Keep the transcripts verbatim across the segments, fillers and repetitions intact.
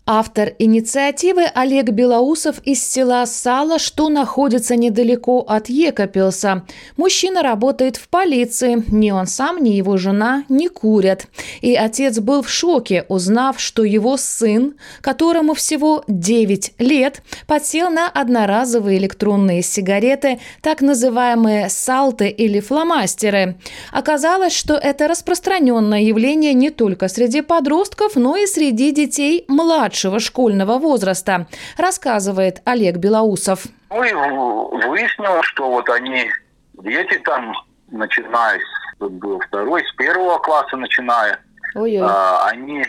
Автор инициативы Олег Белоусов из села Сало, что находится недалеко от Екапелса. Мужчина работает в полиции. Ни он сам, ни его жена не курят. И отец был в шоке, узнав, что его сын, которому всего девять лет, подсел на одноразовые электронные сигареты, так называемые салты или фломастеры. Оказалось, что это распространенное явление не только среди подростков, но и среди детей младших школьного возраста, рассказывает Олег Белоусов. Ну и выяснилось, что вот они, дети там, начиная с был второй, с первого класса начиная, а, они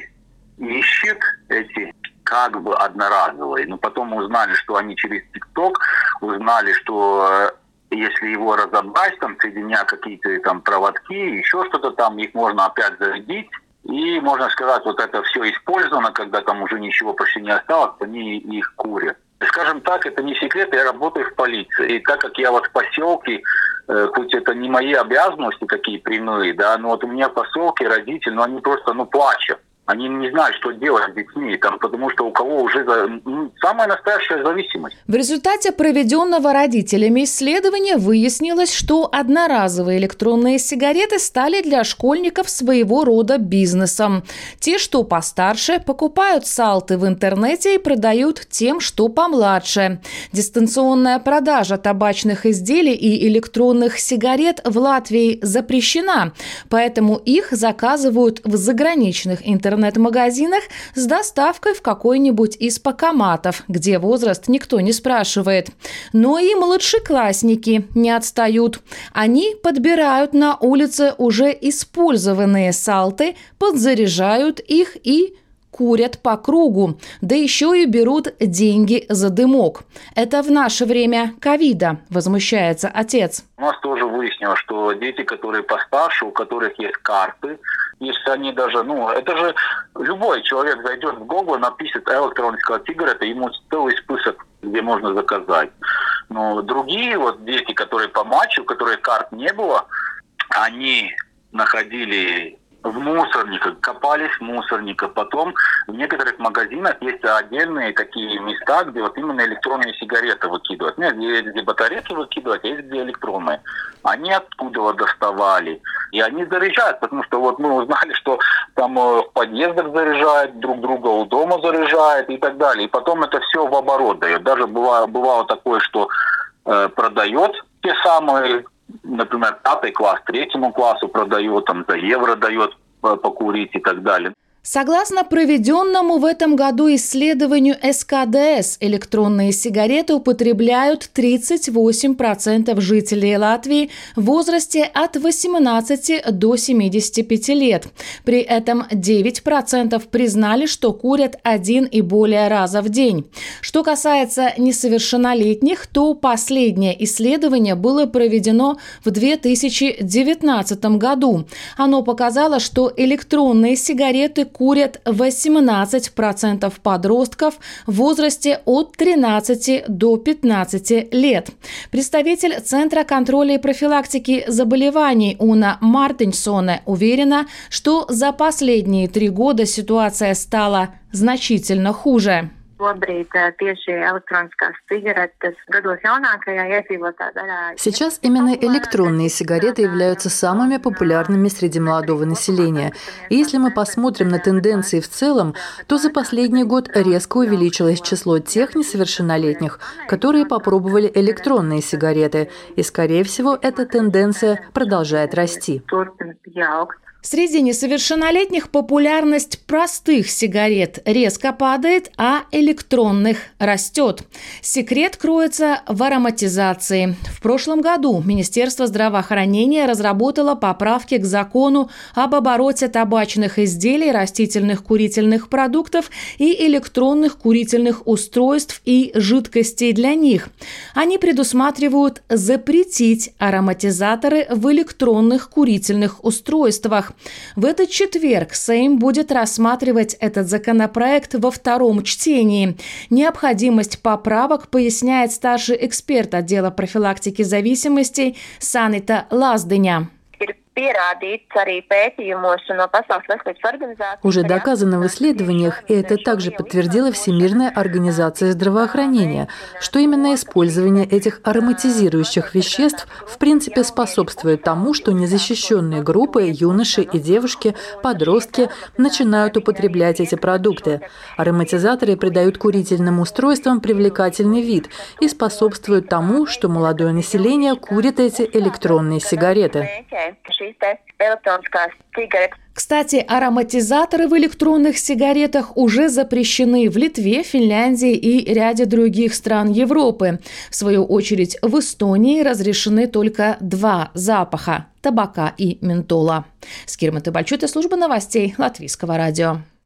ищут эти как бы одноразовые. Но потом узнали, что они через ТикТок узнали, что если его разобрать, там соединя какие-то там проводки, еще что-то там, их можно опять зарядить. И, можно сказать, вот это все использовано, когда там уже ничего почти не осталось, они их курят. Скажем так, это не секрет, я работаю в полиции. И так как я вот в поселке, э, хоть это не мои обязанности такие прямые, да, но вот у меня в поселке родители, ну они просто, ну, плачут. Они не знают, что делать с детьми, там, потому что у кого уже ну, самая настоящая зависимость. В результате проведенного родителями исследования выяснилось, что одноразовые электронные сигареты стали для школьников своего рода бизнесом. Те, что постарше, покупают салты в интернете и продают тем, что помладше. Дистанционная продажа табачных изделий и электронных сигарет в Латвии запрещена, поэтому их заказывают в заграничных интернет интернет-магазинах с доставкой в какой-нибудь из покоматов, где возраст никто не спрашивает. Но и младшеклассники не отстают. Они подбирают на улице уже использованные салты, подзаряжают их и курят по кругу, да еще и берут деньги за дымок. Это в наше время ковида, возмущается отец. У нас тоже выяснилось, что дети, которые постарше, у которых есть карты, если они даже, ну, это же любой человек зайдет в Google, напишет электронная сигарета, ему целый список, где можно заказать. Но другие вот дети, которые помладше, у которых карт не было, они находили в мусорниках, копались в мусорниках. Потом в некоторых магазинах есть отдельные такие места, где вот именно электронные сигареты выкидывают. Нет, есть где батарейки выкидывать, а есть где электронные. Они оттуда доставали. И они заряжают, потому что вот мы узнали, что там в подъездах заряжают, друг друга у дома заряжают и так далее. И потом это все в оборот дает. Даже бывало, бывало такое, что э, продает те самые, например, пятый класс, третьему классу продает, там за евро дает покурить и так далее. Согласно проведенному в этом году исследованию эс ка дэ эс, электронные сигареты употребляют тридцать восемь процентов жителей Латвии в возрасте от восемнадцати до семидесяти пяти лет. При этом девять процентов признали, что курят один и более раза в день. Что касается несовершеннолетних, то последнее исследование было проведено в две тысячи девятнадцатом году. Оно показало, что электронные сигареты курят восемнадцать процентов подростков в возрасте от тринадцати до пятнадцати лет. Представитель Центра контроля и профилактики заболеваний Уна Мартинсоне уверена, что за последние три года ситуация стала значительно хуже. Сейчас именно электронные сигареты являются самыми популярными среди молодого населения. И если мы посмотрим на тенденции в целом, то за последний год резко увеличилось число тех несовершеннолетних, которые попробовали электронные сигареты. И, скорее всего, эта тенденция продолжает расти. Среди несовершеннолетних популярность простых сигарет резко падает, а электронных растет. Секрет кроется в ароматизации. В прошлом году Министерство здравоохранения разработало поправки к закону об обороте табачных изделий, растительных курительных продуктов и электронных курительных устройств и жидкостей для них. Они предусматривают запретить ароматизаторы в электронных курительных устройствах. В этот четверг Сейм будет рассматривать этот законопроект во втором чтении. Необходимость поправок поясняет старший эксперт отдела профилактики зависимостей Санита Лаздыня. Уже доказано в исследованиях, и это также подтвердила Всемирная организация здравоохранения, что именно использование этих ароматизирующих веществ в принципе способствует тому, что незащищенные группы, юноши и девушки, подростки начинают употреблять эти продукты. Ароматизаторы придают курительным устройствам привлекательный вид и способствуют тому, что молодое население курит эти электронные сигареты. Кстати, ароматизаторы в электронных сигаретах уже запрещены в Литве, Финляндии и ряде других стран Европы. В свою очередь, в Эстонии разрешены только два запаха – табака и ментола. Скирма Тебальчуте, служба новостей Латвийского радио.